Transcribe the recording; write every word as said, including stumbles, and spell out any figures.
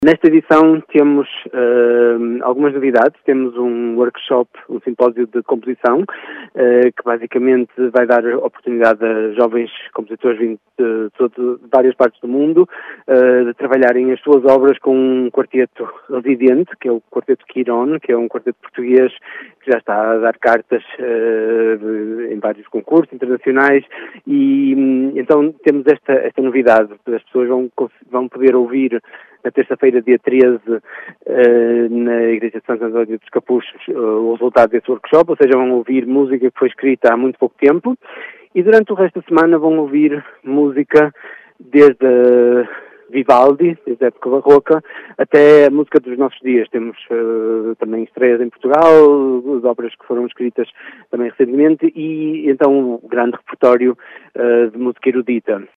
Nesta edição temos uh, algumas novidades. Temos um workshop, um simpósio de composição, uh, que basicamente vai dar oportunidade a jovens compositores vindos de, de, de várias partes do mundo uh, de trabalharem as suas obras com um quarteto residente, que é o Quarteto Quirón, que é um quarteto português que já está a dar cartas uh, em vários concursos internacionais e um, então temos esta, esta novidade. As pessoas vão, vão poder ouvir na terça-feira, dia treze, uh, na Igreja de Santo Antônio dos Capuchos, uh, o resultado desse workshop, ou seja, vão ouvir música que foi escrita há muito pouco tempo, e durante o resto da semana vão ouvir música desde uh, Vivaldi, desde a época barroca, até a música dos nossos dias. Temos uh, também estreias em Portugal, as obras que foram escritas também recentemente, e então o grande repertório uh, de música erudita.